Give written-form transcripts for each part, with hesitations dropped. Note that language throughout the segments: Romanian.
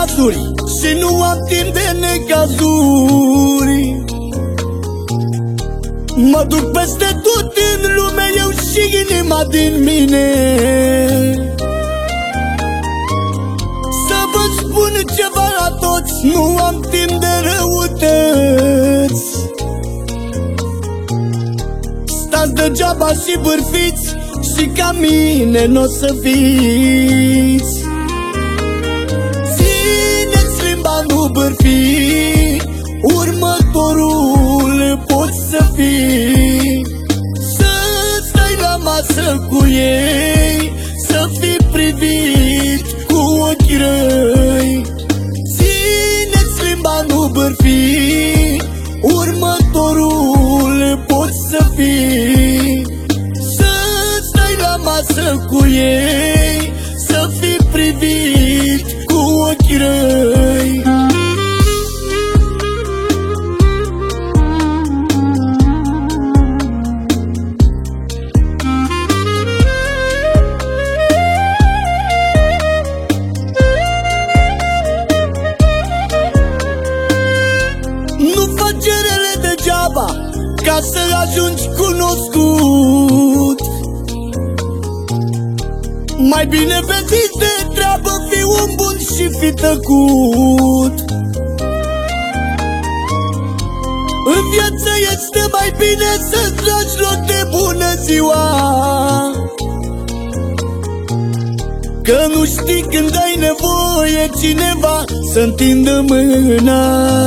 cazuri și nu am timp de necazuri. Mă duc peste tot în lume, eu și inima din mine, să vă spun ceva la toți, nu am timp de răutăți. Stați degeaba și bârfiți și ca mine n-o să fiți. Țineți limba, nu bârfi, următorul poți să fii. Să stai la masă cu ei, să fii privit cu ochi răi. Țineți limba, nu bârfi, următorul poți să fii. Să stai la masă cu ei, să fii privit cu ochi răi. Ca să ajungi cunoscut, mai bine vezi de treabă, fii un bun și fii tăcut. În viață este mai bine să-ți tragi loc de bună ziua, că nu știi când ai nevoie cineva să întindă mâna.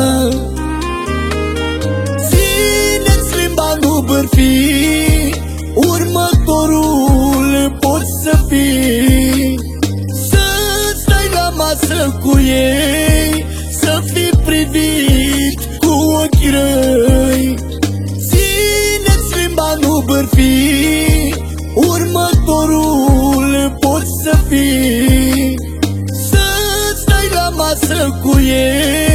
Nu bârfi, următorul poți să fii. Să stai la masă cu ei, să fii privit cu ochi răi. Țineți limba, nu bârfi, următorul poți să fii. Să stai la masă cu ei,